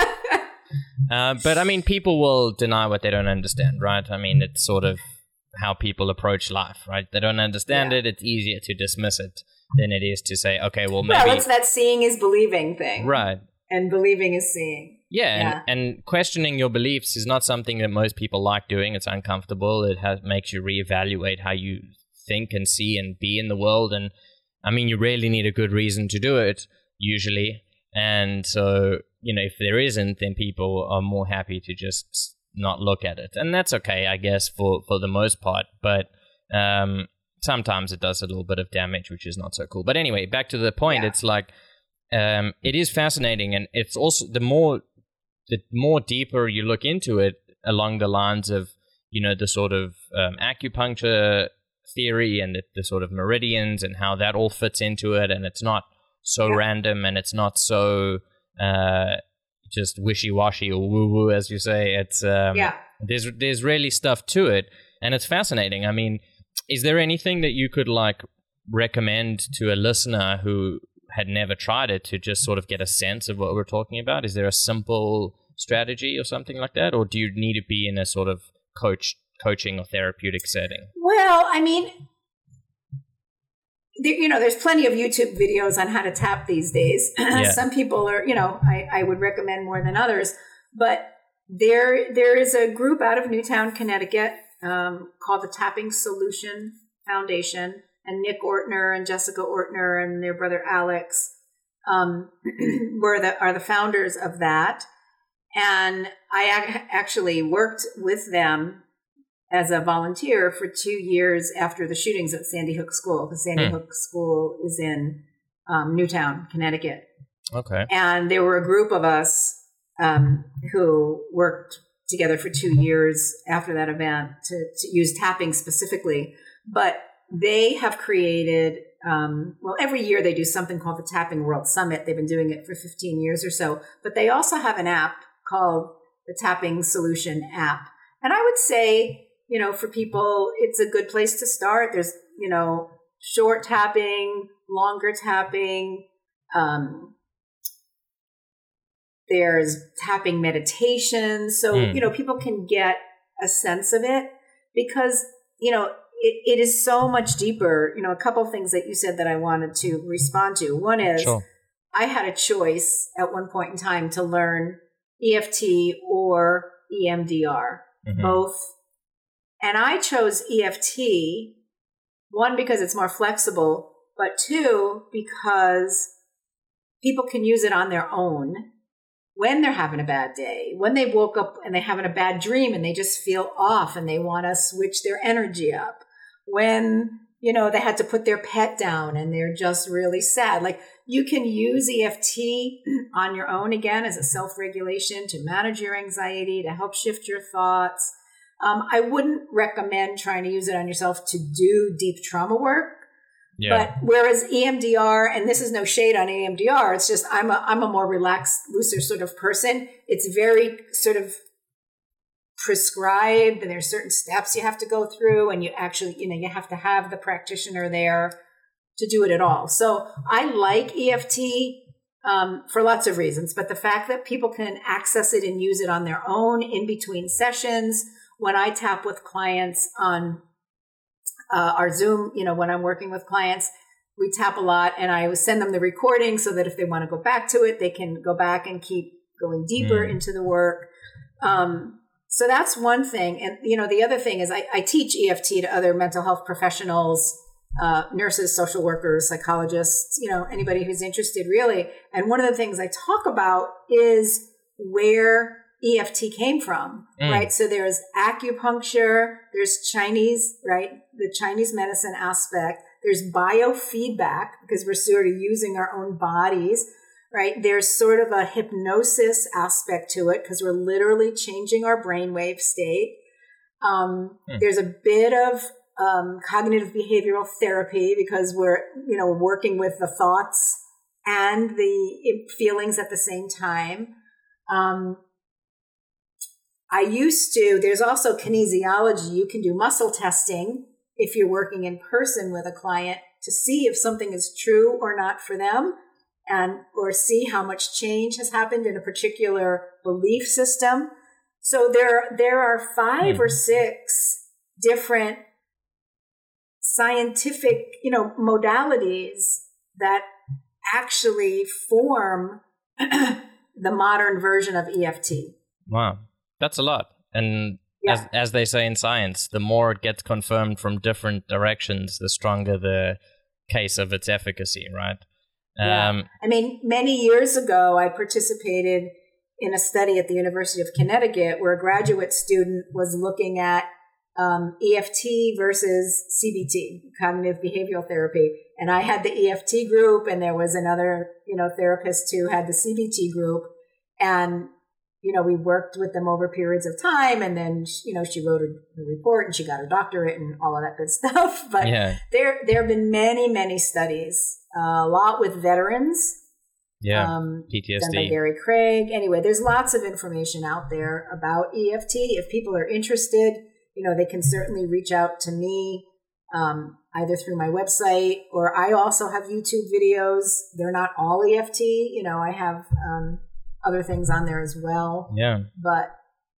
Uh, but I mean, people will deny what they don't understand, right? I mean, it's sort of how people approach life, right? They don't understand yeah. it. It's easier to dismiss it than it is to say, okay, well, maybe...
Well, it's that seeing is believing thing.
Right.
And believing is seeing.
Yeah,
yeah.
And, and questioning your beliefs is not something that most people like doing. It's uncomfortable. It has, makes you reevaluate how you think and see and be in the world. And I mean, you really need a good reason to do it, usually. And so, you know, if there isn't, then people are more happy to just not look at it. And that's okay, I guess, for, for the most part. But um, sometimes it does a little bit of damage, which is not so cool. But anyway, back to the point, yeah. it's like, um, it is fascinating. And it's also, the more, the more deeper you look into it along the lines of, you know, the sort of um, acupuncture theory and the, the sort of meridians and how that all fits into it. And it's not so yeah. random, and it's not so uh, just wishy-washy or woo-woo, as you say. It's um,
yeah.
there's there's really stuff to it, and it's fascinating. I mean, is there anything that you could like recommend to a listener who had never tried it to just sort of get a sense of what we're talking about? Is there a simple strategy or something like that, or do you need to be in a sort of coach coaching or therapeutic setting?
Well, I mean, there, you know, there's plenty of YouTube videos on how to tap these days. Yeah. Some people are, you know, I, I would recommend more than others, but there there is a group out of Newtown, Connecticut, um, called the Tapping Solution Foundation, and Nick Ortner and Jessica Ortner and their brother Alex um, were the are the founders of that. And I ac- actually worked with them as a volunteer for two years after the shootings at Sandy Hook School, because Sandy hmm. Hook School is in um, Newtown, Connecticut.
Okay.
And there were a group of us um, who worked together for two years after that event to, to use tapping specifically. But they have created, um, well, every year they do something called the Tapping World Summit. They've been doing it for fifteen years or so. But they also have an app called the Tapping Solution app. And I would say, you know, for people, it's a good place to start. There's, you know, short tapping, longer tapping. Um, there's tapping meditation. So, mm. you know, people can get a sense of it because, you know, it, it is so much deeper. You know, a couple of things that you said that I wanted to respond to. One is sure. I had a choice at one point in time to learn E F T or E M D R, mm-hmm. both. And I chose E F T, one, because it's more flexible, but two, because people can use it on their own when they're having a bad day, when they woke up and they're having a bad dream and they just feel off and they want to switch their energy up, when, you know, they had to put their pet down and they're just really sad. Like, you can use E F T on your own, again, as a self-regulation to manage your anxiety, to help shift your thoughts. Um, I wouldn't recommend trying to use it on yourself to do deep trauma work. Yeah. But whereas E M D R, and this is no shade on E M D R, it's just I'm a I'm a more relaxed, looser sort of person. It's very sort of prescribed, and there's certain steps you have to go through, and you actually, you know, you have to have the practitioner there to do it at all. So I like E F T um, for lots of reasons, but the fact that people can access it and use it on their own in between sessions, when I tap with clients on uh, our Zoom, you know, when I'm working with clients, we tap a lot, and I send them the recording so that if they want to go back to it, they can go back and keep going deeper mm. into the work. Um, so that's one thing. And, you know, the other thing is I, I teach E F T to other mental health professionals, uh, nurses, social workers, psychologists, you know, anybody who's interested really. And one of the things I talk about is where E F T came from, mm. right? So there's acupuncture, there's Chinese, right? The Chinese medicine aspect. There's biofeedback because we're sort of using our own bodies, right? There's sort of a hypnosis aspect to it because we're literally changing our brainwave state. Um, mm. There's a bit of um, cognitive behavioral therapy because we're, you know, working with the thoughts and the feelings at the same time. Um, I used to, there's also kinesiology. You can do muscle testing if you're working in person with a client to see if something is true or not for them, and or see how much change has happened in a particular belief system. So there, there are five mm. or six different scientific, you know, modalities that actually form the modern version of E F T.
Wow, that's a lot. And yeah. as as they say in science, the more it gets confirmed from different directions, the stronger the case of its efficacy, right?
Yeah. Um, I mean, many years ago, I participated in a study at the University of Connecticut where a graduate student was looking at um, E F T versus C B T, cognitive behavioral therapy. And I had the E F T group, and there was another, you know, therapist who had the C B T group. And, you know, we worked with them over periods of time. And then, you know, she wrote a, a report and she got her doctorate and all of that good stuff. But yeah. there, there have been many, many studies, uh, a lot with veterans.
Yeah,
um,
P T S D.
Done by Gary Craig. Anyway, there's lots of information out there about E F T. If people are interested, you know, they can certainly reach out to me, um, either through my website, or I also have YouTube videos. They're not all E F T. You know, I have um, other things on there as well.
Yeah.
But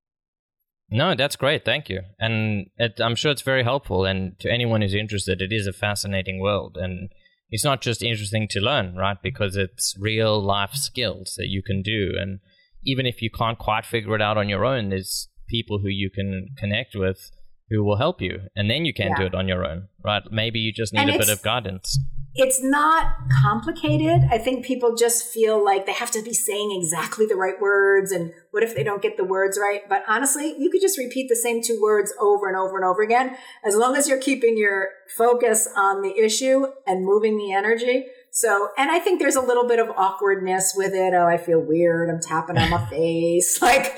no, that's great. Thank you. And it, I'm sure it's very helpful. And to anyone who's interested, it is a fascinating world. And it's not just interesting to learn, right? Because it's real life skills that you can do. And even if you can't quite figure it out on your own, there's people who you can connect with who will help you. And then you can yeah. do it on your own, right? Maybe you just need and a bit of guidance.
It's not complicated. I think people just feel like they have to be saying exactly the right words. And what if they don't get the words right? But honestly, you could just repeat the same two words over and over and over again. As long as you're keeping your focus on the issue and moving the energy. So, and I think there's a little bit of awkwardness with it. Oh, I feel weird. I'm tapping on my face. Like,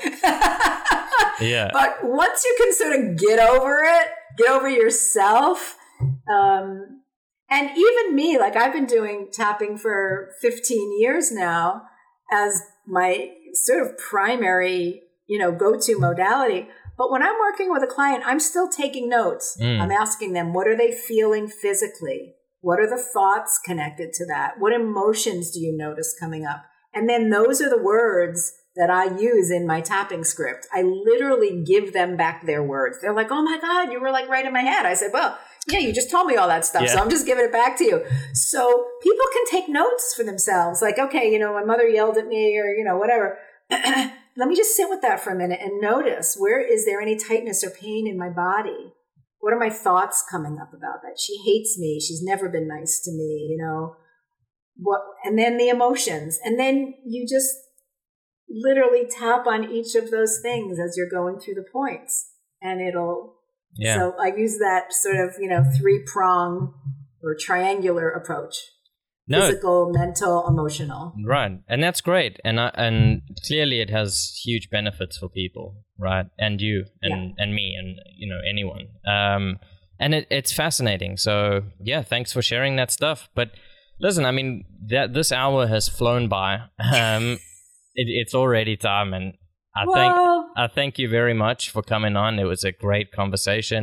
yeah.
But once you can sort of get over it, get over yourself, um, and even me, like I've been doing tapping for fifteen years now as my sort of primary, you know, go-to modality. But when I'm working with a client, I'm still taking notes. Mm. I'm asking them, what are they feeling physically? What are the thoughts connected to that? What emotions do you notice coming up? And then those are the words that I use in my tapping script. I literally give them back their words. They're like, oh my God, you were like right in my head. I said, well, yeah, you just told me all that stuff. Yeah. So I'm just giving it back to you. So people can take notes for themselves. Like, okay, you know, my mother yelled at me or, you know, whatever. Let me just sit with that for a minute and notice, where is there any tightness or pain in my body? What are my thoughts coming up about that? She hates me. She's never been nice to me, you know. What? And then the emotions. And then you just literally tap on each of those things as you're going through the points. And it'll, yeah. So I use that sort of, you know, three-prong or triangular approach. No. Physical, mental, emotional.
Right. And that's great. And I, and clearly it has huge benefits for people, right? And you and, yeah. and me and, you know, anyone. Um, and it, it's fascinating. So, yeah, thanks for sharing that stuff. But listen, I mean, that this hour has flown by. Um, it, it's already time. And I
well,
thank, I thank you very much for coming on. It was a great conversation.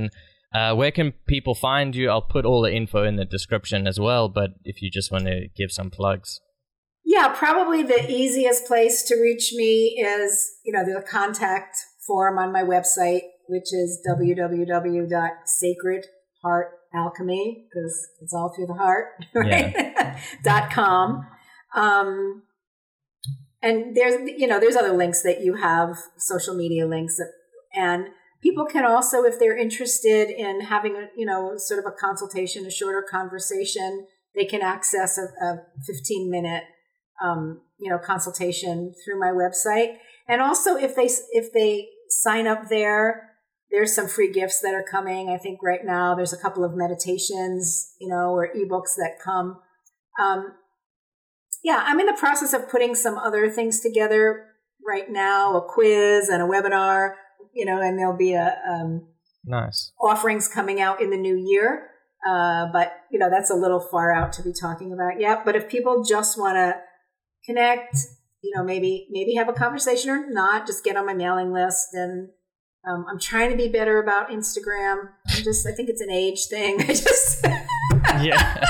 Uh, where can people find you? I'll put all the info in the description as well, but if you just want to give some plugs.
Yeah, probably the easiest place to reach me is, you know, there's a contact form on my website, which is w w w dot sacred heart alchemy, because it's all through the heart, right? Yeah. dot com. Um, and there's, you know, there's other links that you have, social media links, that, and people can also, if they're interested in having a, you know, sort of a consultation, a shorter conversation, they can access a, a fifteen minute, um, you know, consultation through my website. And also if they, if they sign up there, there's some free gifts that are coming. I think right now there's a couple of meditations, you know, or ebooks that come. Um, yeah, I'm in the process of putting some other things together right now, a quiz and a webinar, you know, and there'll be a um,
nice
offerings coming out in the new year. Uh, but, you know, that's a little far out to be talking about yet. But if people just want to connect, you know, maybe maybe have a conversation or not, just get on my mailing list. And um, I'm trying to be better about Instagram. I'm just, I think it's an age thing. I just,
yeah.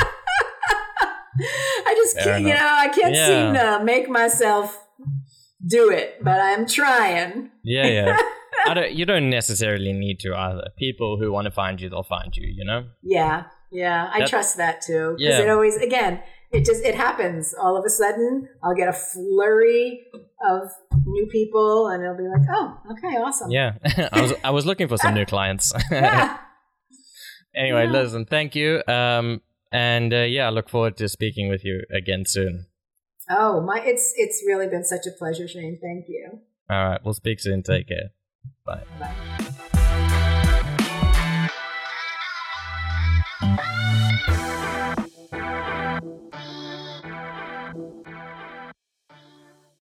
I just
Fair
can't,
enough.
you know, I can't
Yeah.
seem to make myself do it, but I'm trying.
Yeah, yeah. I don't, you don't necessarily need to either. People who want to find you, they'll find you, you know?
Yeah, yeah. I
That-
trust that too. Because
Yeah.
it always, again, it just, it happens. All of a sudden, I'll get a flurry of new people and it'll be like, oh, okay, awesome.
Yeah. I was I was looking for some new clients.
Yeah.
Anyway,
Yeah.
listen, thank you. Um, and uh, yeah, I look forward to speaking with you again soon.
Oh, my, it's, it's really been such a pleasure, Shane. Thank you.
All right, we'll speak soon. Take care. Bye.
Bye.